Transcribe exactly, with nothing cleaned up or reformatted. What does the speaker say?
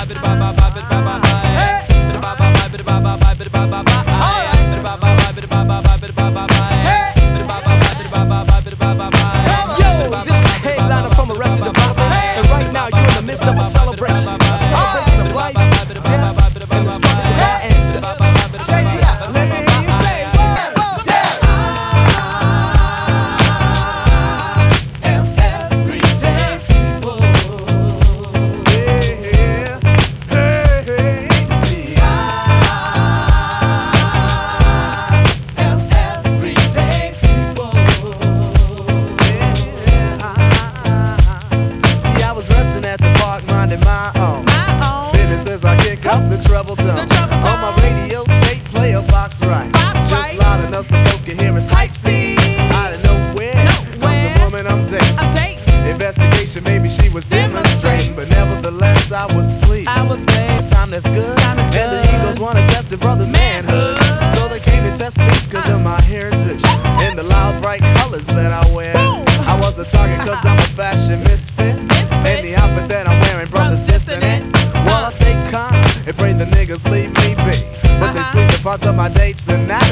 Of a celebration, a celebration of life, death, and the struggles of our ancestors. Check it out, let me hear you say, whoa, whoa, yeah. I am everyday people. Yeah, hey, hey. See, I am everyday people. Yeah. See, I was resting at the park, minding my own. My own. Business as I kick up the treble tone. The treble tone. On my radio tape, play a box right. Box Just right. loud enough so folks can hear us hype scene. Out of nowhere, comes a woman I'm dating. I'm dating. Investigation, maybe she was demonstrating, but nevertheless I was pleased. I was pleased. Time that's good. Time is and good. the Eagles wanna test the brother's manhood. Manhood. So they came to test speech cause of my heritage and the loud bright colors that I wear. Boom. I was a target cause I'm a fashion misfit. Misfit. And the outfit that I'm wearing, brothers dissing it. While I stay calm and pray the niggas leave me be. But they Uh-huh. squeeze the parts of my dates and I